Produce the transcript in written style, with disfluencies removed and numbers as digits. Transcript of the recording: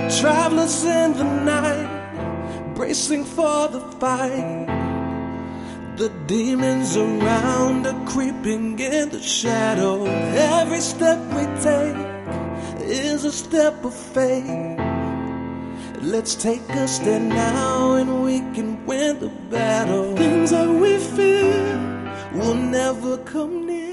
Travelers in the night, bracing for the fight. The demons around are creeping in the shadow. Every step we take is a step of faith. Let's take a stand now and we can win the battle. Things that we fear will never come near.